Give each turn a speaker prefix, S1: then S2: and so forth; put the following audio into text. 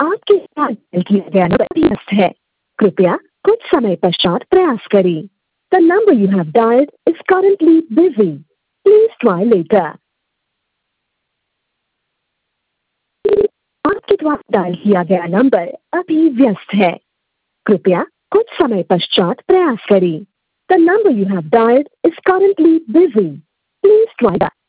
S1: आपके साथ डायल किया गया नंबर व्यस्त है। कृपया कुछ समय पश्चात प्रयास करें। The number you have dialed is currently busy. Please try later. आपके द्वारा डायल किया गया नंबर अभी व्यस्त है। कृपया कुछ समय पश्चात प्रयास करें। The number you have dialed is currently busy. Please try back.